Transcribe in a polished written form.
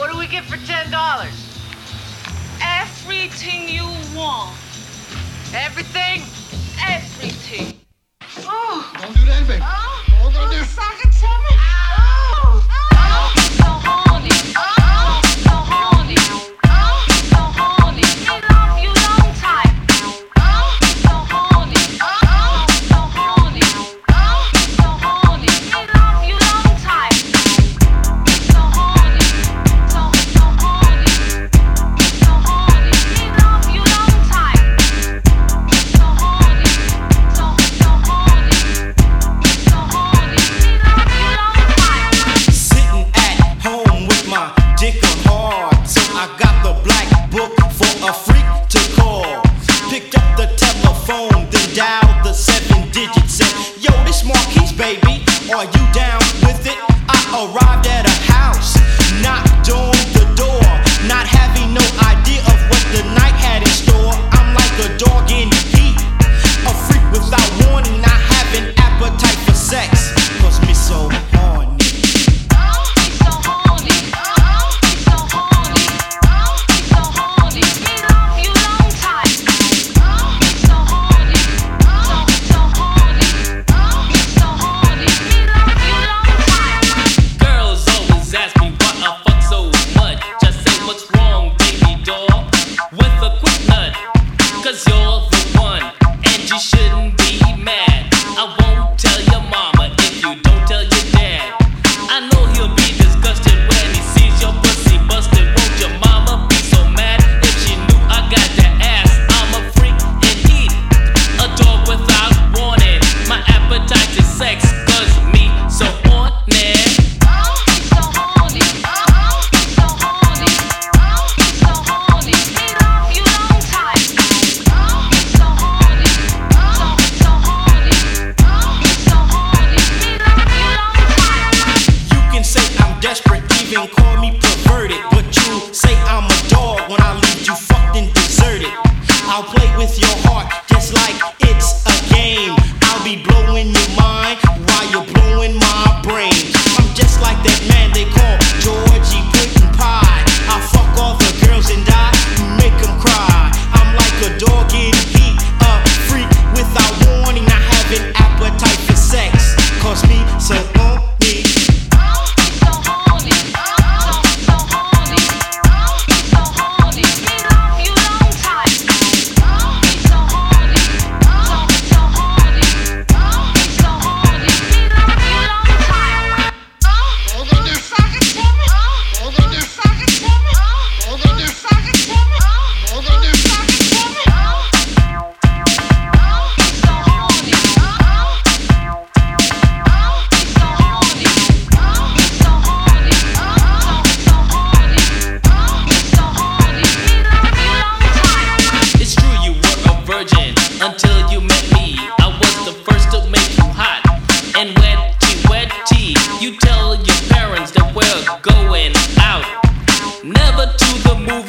What do we get for $10? Everything you want. Everything? Everything. Oh. Don't do that, baby. Oh. What gonna do? Suck it to me. Oh. Oh. So horny. Oh. So horny. Oh. So horny. We love you long time. Oh. So horny. Oh. So horny. Oh. So horny. We love you long time. So horny. So horny. So horny. We love you long time. So horny. So horny. So horny. We love you long time. Sitting at home with my dick on hard, so I got the black book for a freak to call. Picked up the telephone, then dialed the 7 digits. Said, yo, this Marquise, baby, are you down with it? I arrived at a house, knocked on the door, not having no idea of what the night had in store. I'm like a dog in heat, a freak without warning, not having appetite for sex, 'cause me so horny. So horny, so horny, so horny. We love you long time. So horny, so horny, so horny. We love you long time. Girls always ask me why I fuck so much. Just say what's wrong, baby doll, with a quick nut. 'Cause you're the one, and you shouldn't be mad. I won't tell your mama if you don't tell your dad. I know he'll be disgusted when he sees your pussy busted. Won't your mama be so mad if she knew I got that ass? I'm a freak indeed, a dog without warning. My appetite is sex, 'cause me so horny. So horny, so horny, so horny. We love you long time. So horny, so horny, so horny. We love you long time. You can say I'm desperate, even call me perverted, but you say I'm a dog when I leave you fucked and deserted. I'll play with your heart just like it's a game. I'll be blowing your mind while you're blowing my brain. I'm just like that man they call Georgie Puddin' Pie. I'll fuck all the girls and I make them cry. I'm like a dog in heat, a freak without warning, not having appetite for sex, 'cause me so horny. So horny, so horny, so horny. We love you long time. So horny, so horny, so horny. We love you long time. What gonna do? Suck it to me. What gonna do? Suck it to me. What gonna do? Suck it to me. What gonna do? Suck it to me. So horny, so horny, so horny, so horny, so horny. We love you long time. It's true you were a virgin until you met me. I was the first to make you hot and wetty. You tell your parents that we're going out, never to the movie.